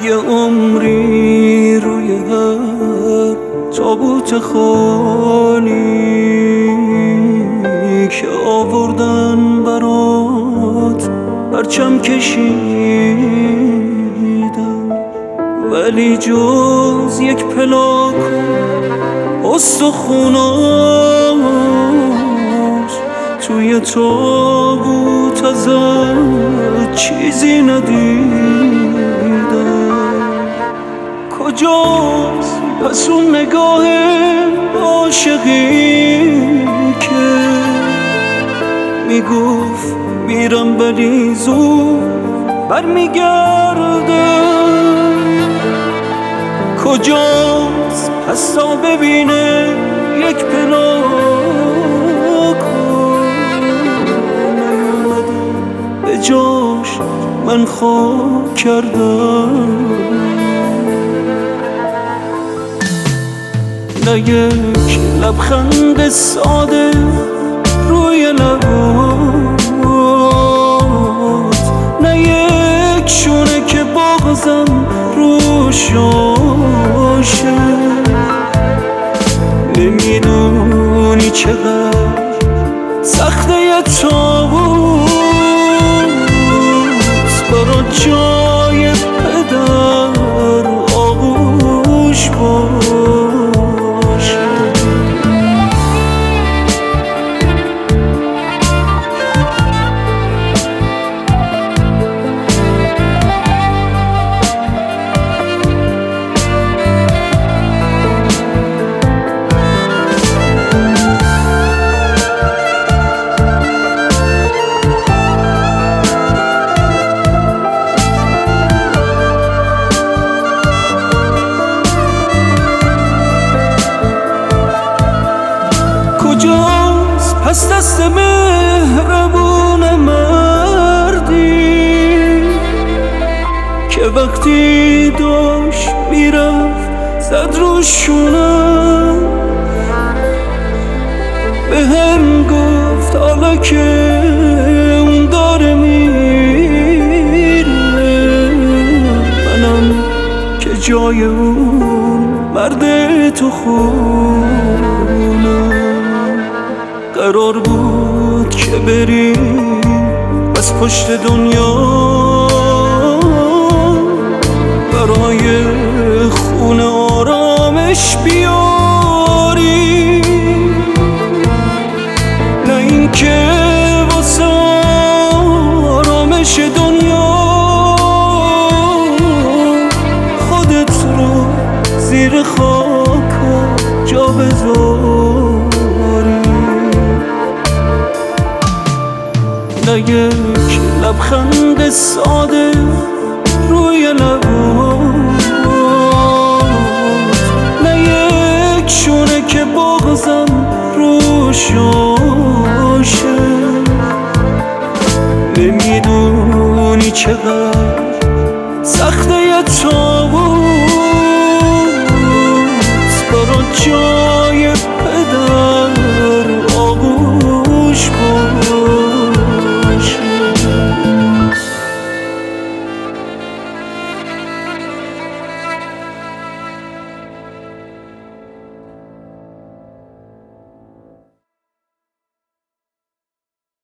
یه عمری روی هر تابوت خالی که آوردن برات پرچم کشیدم، ولی جز یک پلاک استخوناش توی تابوت ازت چیزی ندیدم. کجاست پس اون نگاه عاشقی که میگفت میرم ولی زود برمیگرده؟ کجاست پس تا ببینه یک پلاک نیومده به جاش من خاک کردم؟ نه یک لبخند ساده روی لبات، نه یک شونه که بغضم روش باشه. نمیدونی چقدر سخته یه تابوت برات جای پدر آغوش باشه. کجاست پس دست مهربون مردی که وقتی داشت میرفت زد رو شونم، به هم گفت حالا که اون داره میره منم که جای اون مرد تو خونم. قرار بود که بری از پشت دنیا برای خونه آرامش بیاری، نه اینکه واسه آرامش دنیا خودت رو زیر خاک جا بذاری. نه یک لبخند ساده روی لبات، نه یک شونه که بغضم روش باشه. نمیدونی چقدر سخته یه تابوت